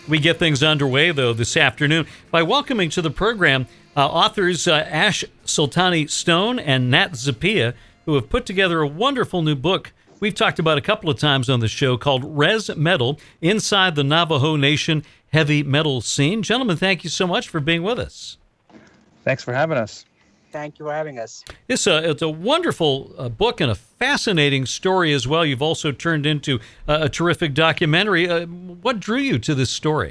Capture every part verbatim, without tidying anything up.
We get things underway, though, this afternoon by welcoming to the program uh, authors uh, Ash Sultani Stone and Nat Zappia, who have put together a wonderful new book we've talked about a couple of times on the show called Res Metal, Inside the Navajo Nation Heavy Metal Scene. Gentlemen, thank you so much for being with us. Thanks for having us. Thank you for having us. It's a, it's a wonderful uh, book and a fascinating story as well. You've also turned into uh, a terrific documentary. Uh, what drew you to this story?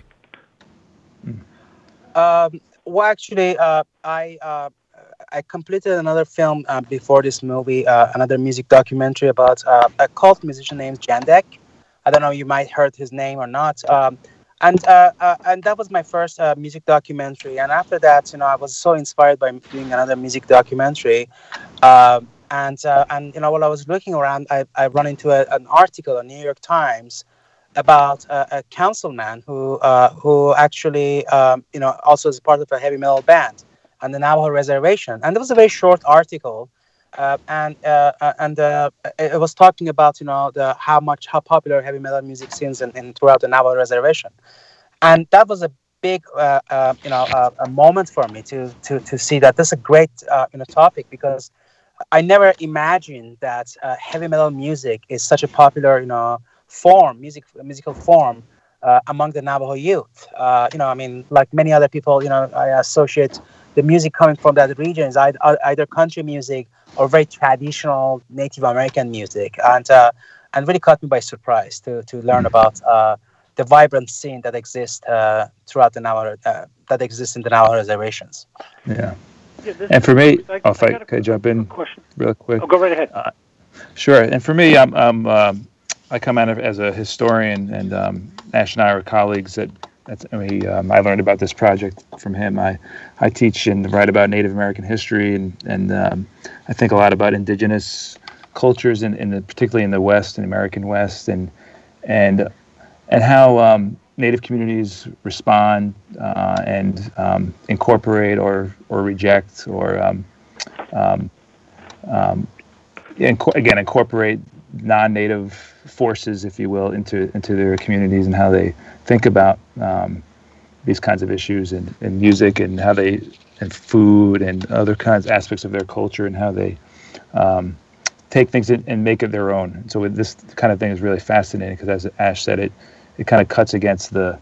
Um, well, actually, uh, I uh, I completed another film uh, before this movie, uh, another music documentary about uh, a cult musician named Jandek. I don't know, you might heard his name or not. Um, And uh, uh, and that was my first uh, music documentary. And after that, you know, I was so inspired by doing another music documentary. Um, and uh, and you know, while I was looking around, I, I run into a, an article in New York Times about uh, a councilman who uh, who actually um, you know also is part of a heavy metal band on the Navajo reservation. And it was a very short article. Uh, and uh, uh, and uh, it was talking about you know the how much how popular heavy metal music scenes in, in throughout the Navajo reservation, and that was a big uh, uh, you know uh, a moment for me to to to see that this is a great uh, you know topic, because I never imagined that uh, heavy metal music is such a popular you know form music musical form uh, among the Navajo youth. Uh, you know I mean, like many other people, you know I associate the music coming from that region is either, either country music or very traditional Native American music, and uh, and really caught me by surprise to to learn about uh, the vibrant scene that exists uh, throughout the Navajo uh, that exists in the Navajo reservations. Yeah, yeah and for me, I, oh, if I, I could I jump in question. real quick? Oh, go right ahead. Uh, sure. And for me, I'm, I'm um, I come out of, as a historian, and um, Ash and I are colleagues that. That's, I mean, um, I learned about this project from him. I, I teach and write about Native American history, and and um, I think a lot about indigenous cultures, in, in the, particularly in the West, in the American West, and and and how um, Native communities respond uh, and um, incorporate or or reject or um, um, um, inc- again incorporate non-Native forces, if you will, into into their communities, and how they think about um, these kinds of issues, and, and music, and how they, and food, and other kinds aspects of their culture, and how they um, take things in, and make it their own. And so this kind of thing is really fascinating, because as Ash said, it it kind of cuts against the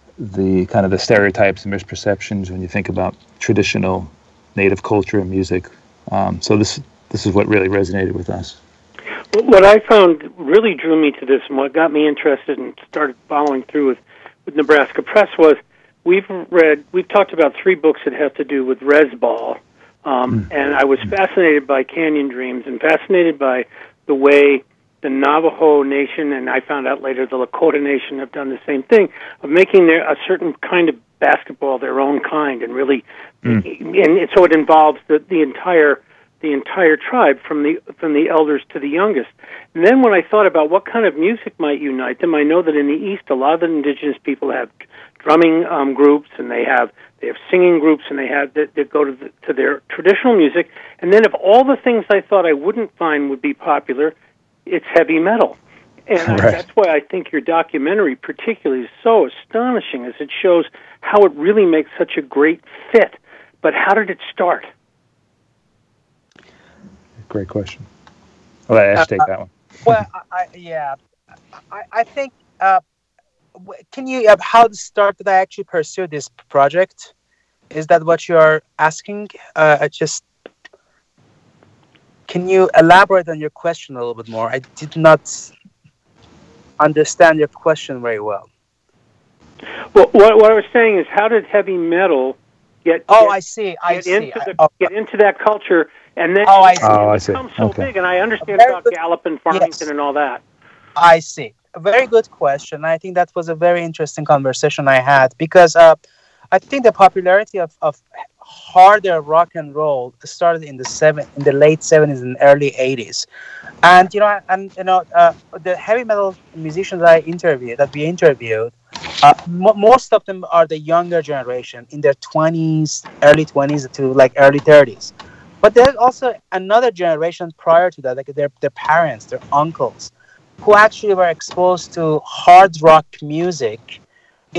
the kind of the stereotypes and misperceptions when you think about traditional Native culture and music. Um, so this this is what really resonated with us. What I found really drew me to this, and what got me interested and started following through with, with Nebraska Press, was we've read, we've talked about three books that have to do with Resball, um, mm. and I was fascinated by Canyon Dreams and fascinated by the way the Navajo Nation, and I found out later the Lakota Nation, have done the same thing, of making their a certain kind of basketball their own kind, and really, mm. and so it involves the, the entire the entire tribe, from the from the elders to the youngest. And then when I thought about what kind of music might unite them, I know that in the East, a lot of the indigenous people have drumming um, groups, and they have they have singing groups, and they have that, that go to the, to their traditional music. And then of all the things I thought I wouldn't find would be popular, it's heavy metal. And right. I, that's why I think your documentary particularly is so astonishing, as it shows how it really makes such a great fit. But how did it start? Great question. I'll let Ash take uh, that one. Well, I, yeah, I, I think, uh, can you, uh, how the start did I actually pursue this project? Is that what you're asking? Uh, I just, can you elaborate on your question a little bit more? I did not understand your question very well. Well, what, what I was saying is, how did heavy metal get, oh, get, I see, I get, see. Into the, I, oh, get into that culture? And then oh, I it see. Oh, I see. becomes so okay. big, and I understand Very about good. Gallup and Farmington Yes. and all that. I see. A very good question. I think that was a very interesting conversation I had, because uh, I think the popularity of, of harder rock and roll started in the seven in the late seventies and early eighties, and you know, and you know, uh, the heavy metal musicians I interviewed that we interviewed, uh, m- most of them are the younger generation in their twenties, early twenties to like early thirties. But there's also another generation prior to that, like their their parents, their uncles, who actually were exposed to hard rock music in the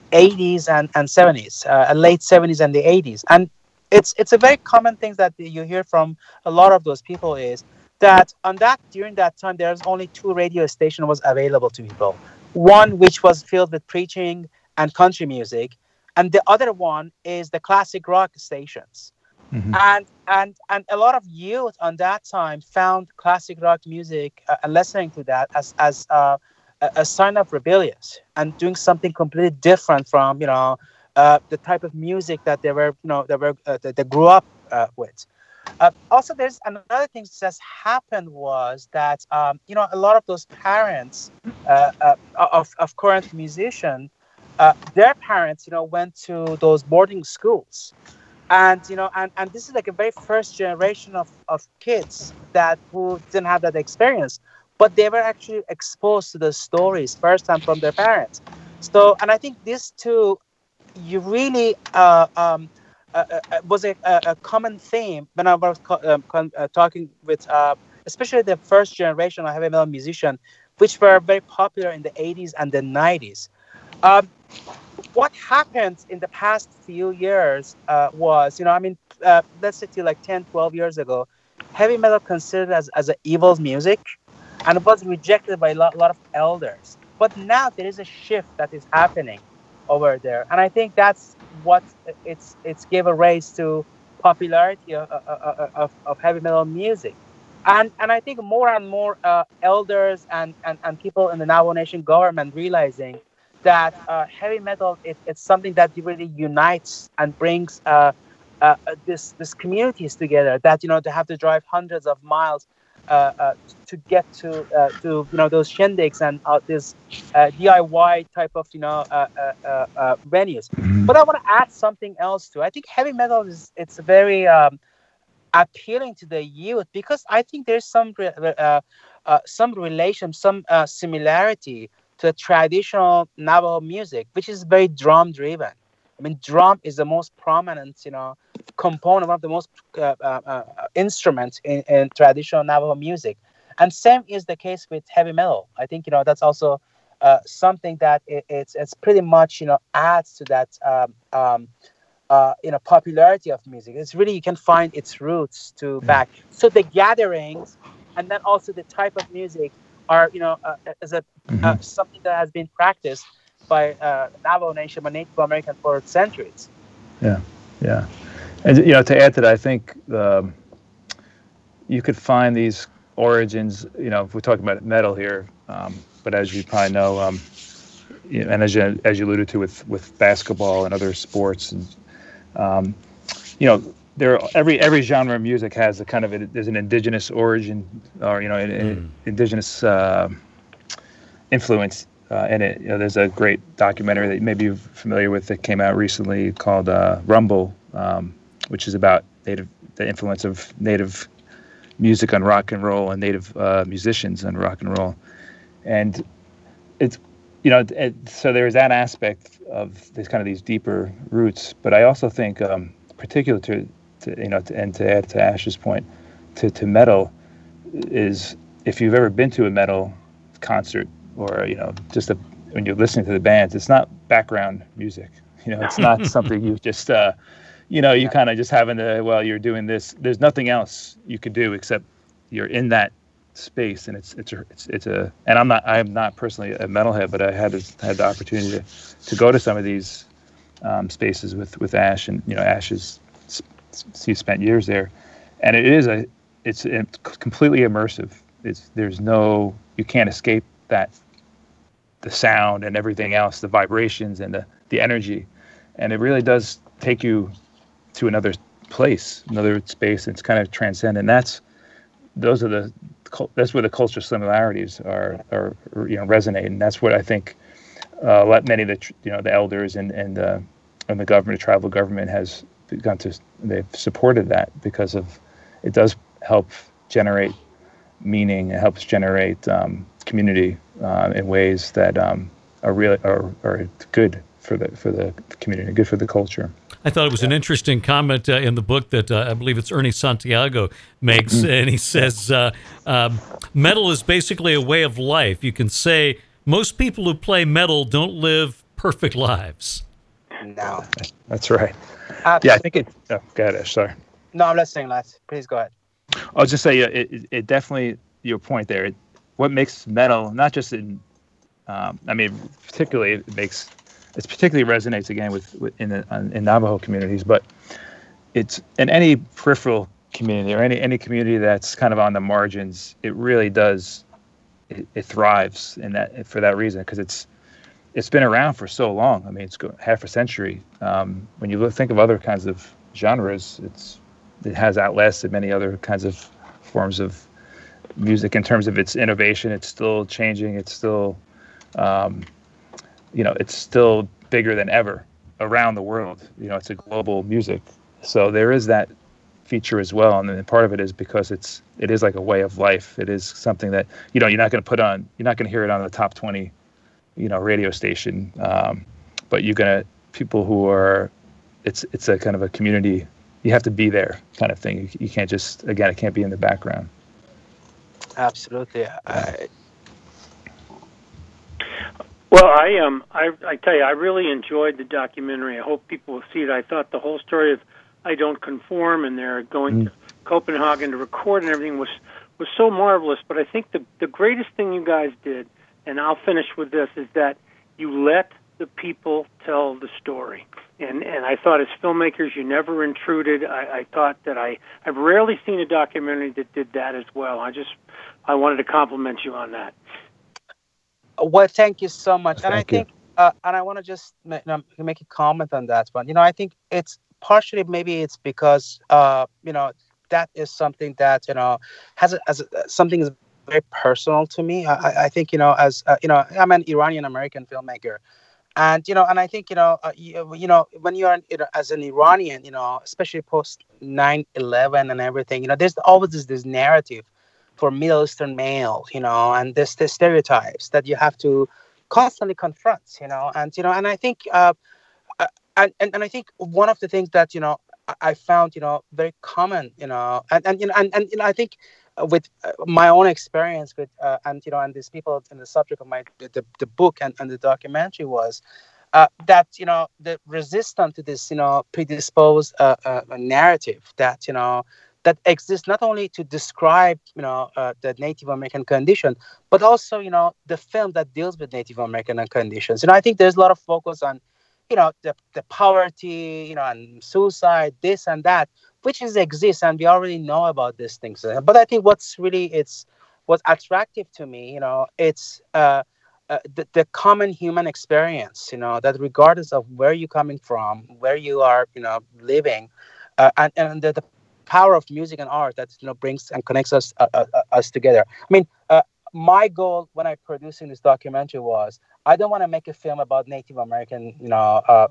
eighties and, and seventies, uh, late seventies and the eighties. And it's it's a very common thing that you hear from a lot of those people is that on that during that time there's only two radio stations was available to people. One which was filled with preaching and country music, and the other one is the classic rock stations. Mm-hmm. And and and a lot of youth on that time found classic rock music uh, and listening to that as as uh, a, a sign of rebellious and doing something completely different from you know uh, the type of music that they were you know they were uh, that they grew up uh, with. Uh, also, there's another thing that has happened was that um, you know a lot of those parents uh, uh, of of current musicians, uh, their parents you know went to those boarding schools. And you know, and, and this is like a very first generation of, of kids that who didn't have that experience, but they were actually exposed to the stories firsthand from their parents. So, and I think this too, you really uh, um, uh, uh, was a, a common theme when I was co- um, con- uh, talking with, uh, especially the first generation of heavy metal musicians, which were very popular in the eighties and the nineties. Um, What happened in the past few years uh, was, you know, I mean, uh, let's say till like ten, twelve years ago, heavy metal considered as, as an evil music, and it was rejected by a lot, lot of elders. But now there is a shift that is happening over there. And I think that's what it's it's gave a raise to popularity of, of, of heavy metal music. And and I think more and more uh, elders and, and, and people in the Navajo Nation government realizing that uh, heavy metal it, it's something that really unites and brings uh, uh, this this communities together. That you know they have to drive hundreds of miles uh, uh, to get to uh, to you know those shindigs and uh, this uh, D I Y type of you know uh, uh, uh, venues. Mm-hmm. But I want to add something else too. I think heavy metal is it's very um, appealing to the youth because I think there's some re- uh, uh, some relation, some uh, similarity to traditional Navajo music, which is very drum driven. I mean, drum is the most prominent, you know, component, one of the most uh, uh, uh, instruments in, in traditional Navajo music. And same is the case with heavy metal. I think, you know, that's also uh, something that it, it's it's pretty much, you know, adds to that, um, um, uh, you know, popularity of music. It's really, you can find its roots to back. So the gatherings and then also the type of music are, you know, uh, is a mm-hmm. uh, something that has been practiced by uh, Navajo Nation, by Native American for centuries. Yeah, yeah, and you know, to add to that, I think um, you could find these origins. You know, if we're talking about metal here, um, but as you probably know, um, you know, and as you as you alluded to with with basketball and other sports, and um, you know. There, every every genre of music has a kind of a, there's an indigenous origin, or you know, an, an mm. indigenous uh, influence uh, in it. You know, there's a great documentary that maybe you're familiar with that came out recently called uh, Rumble, um, which is about native the influence of native music on rock and roll and native uh, musicians on rock and roll, and it's you know it, so there's that aspect of this kind of these deeper roots. But I also think, um, particular to To, you know, to, and to add to Ash's point, to, to metal is if you've ever been to a metal concert or you know just a, when you're listening to the bands, it's not background music. You know, it's not something you just uh, you know you kind of just having to well you're doing this. There's nothing else you could do except you're in that space, and it's it's a, it's it's a and I'm not I'm not personally a metalhead, but I had had the opportunity to, to go to some of these um, spaces with with Ash, and you know Ash is. He spent years there, and it is a it's, it's completely immersive. It's there's no you can't escape that the sound and everything else, the vibrations and the, the energy, and it really does take you to another place, another space. And it's kind of transcendent. And that's those are the that's where the cultural similarities are are you know resonate, and that's what I think uh, let many of the you know the elders and and uh, and the government, the tribal government has. Begun to they've supported that because of it does help generate meaning. It helps generate um, community uh, in ways that um, are really are, are good for the for the community, good for the culture. I thought it was yeah. an interesting comment uh, in the book that uh, I believe it's Ernie Santiago makes, mm-hmm. and he says uh, um, metal is basically a way of life. You can say most people who play metal don't live perfect lives. No. That's right. Uh, Yeah, I think it. Oh, go ahead, Ash. Sorry. No, I'm listening, Les. Please go ahead. I'll just say uh, it, it, it definitely, your point there, it, what makes metal, not just in, um, I mean, particularly it makes, it particularly resonates again with, with in the in Navajo communities, but it's in any peripheral community or any, any community that's kind of on the margins, it really does, it, it thrives in that, for that reason, because it's, it's been around for so long. I mean, it's go, half a century. Um, when you look, think of other kinds of genres, it's, it has outlasted many other kinds of forms of music in terms of its innovation. It's still changing. It's still, um, you know, it's still bigger than ever around the world. You know, it's a global music. So there is that feature as well. And then part of it is because it's, it is like a way of life. It is something that, you know, you're not going to put on, you're not going to hear it on the top twenty, you know, radio station. Um, but you're going to, people who are, it's, it's a kind of a community, you have to be there kind of thing. You, you can't just, again, it can't be in the background. Absolutely. I, Well, I um, I, I tell you, I really enjoyed the documentary. I hope people will see it. I thought the whole story of I Don't Conform and they're going mm. to Copenhagen to record and everything was, was so marvelous. But I think the the greatest thing you guys did, and I'll finish with this, is that you let the people tell the story. And and I thought as filmmakers, you never intruded. I, I thought that I, I've rarely seen a documentary that did that as well. I just, I wanted to compliment you on that. Well, thank you so much. Thank and I you. think, uh, and I want to just make, you know, make a comment on that one. You know, I think it's partially, maybe it's because, uh, you know, that is something that, you know, has a, as a, something is very personal to me. I, I think, you know, as, uh, you know, I'm an Iranian-American filmmaker. And, you know, and I think, you know, uh, you, you know, when you're an, you know, as an Iranian, you know, especially post nine eleven and everything, you know, there's always this, this narrative for Middle Eastern male, you know, and there's the stereotypes that you have to constantly confront, you know, and, you know, and I think, uh, and, and, and I think one of the things that, you know, I, I found, you know, very common, you know, and, and, you know, and, and, you know, I think, with uh, my own experience with uh, and you know and these people and the subject of my the, the book and, and the documentary was uh, that you know the resistance to this you know predisposed uh, uh, narrative that you know that exists not only to describe you know uh, the Native American condition, but also you know the film that deals with Native American conditions. You know I think there's a lot of focus on you know the the poverty, you know and suicide, this and that, which is exists, and we already know about these things. But I think what's really it's what's attractive to me, you know, it's uh, uh, the, the common human experience, you know, that regardless of where you're coming from, where you are, you know, living, uh, and and the, the power of music and art that you know brings and connects us uh, uh, us together. I mean, uh, my goal when I producing this documentary was I don't want to make a film about Native American, you know, uh,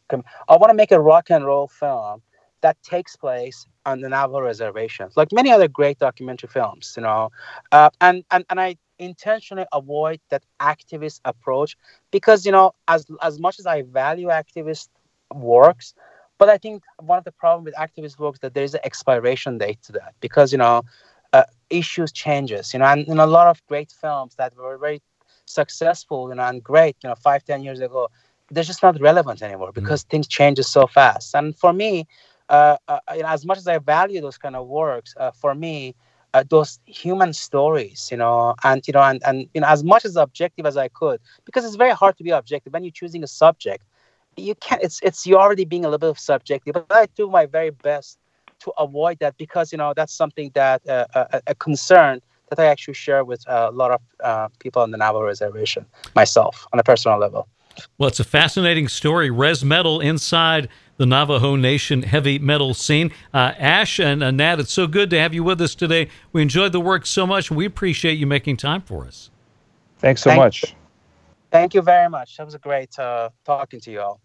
I want to make a rock and roll film that takes place on the Navajo reservations, like many other great documentary films, you know, uh, and, and and I intentionally avoid that activist approach because, you know, as as much as I value activist works, but I think one of the problems with activist works that there is an expiration date to that because, you know, uh, issues changes, you know, and in a lot of great films that were very successful, you know, and great, you know, five, ten years ago, they're just not relevant anymore because mm. things changes so fast. And for me, Uh, uh, you know, as much as I value those kind of works, uh, for me, uh, those human stories, you know, and you know, and, and you know, as much as objective as I could, because it's very hard to be objective when you're choosing a subject. You can't. It's it's you're already being a little bit subjective. But I do my very best to avoid that because you know that's something that uh, a, a concern that I actually share with a lot of uh, people on the Navajo reservation, myself on a personal level. Well, it's a fascinating story. Res Metal inside the Navajo Nation heavy metal scene. Uh, Ash and uh, Nat, it's so good to have you with us today. We enjoyed the work so much, and we appreciate you making time for us. Thanks so thank, much. Thank you very much. That was a great uh, talking to you all.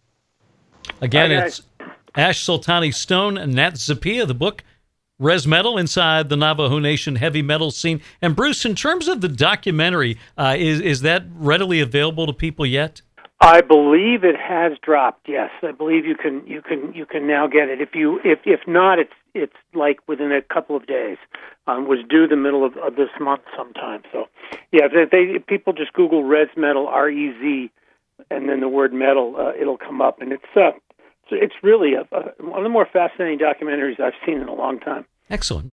Again, Hi, it's Ash Soltani Stone and Nat Zappia, the book Res Metal inside the Navajo Nation heavy metal scene. And Bruce, in terms of the documentary, uh, is is that readily available to people yet? I believe it has dropped. Yes, I believe you can you can you can now get it. If you if if not, it's it's like within a couple of days. Um, was due the middle of, of this month sometime. So, yeah, if they if people just Google Res Metal, R E Z and then the word metal, uh, it'll come up, and it's uh, it's really a, a, one of the more fascinating documentaries I've seen in a long time. Excellent.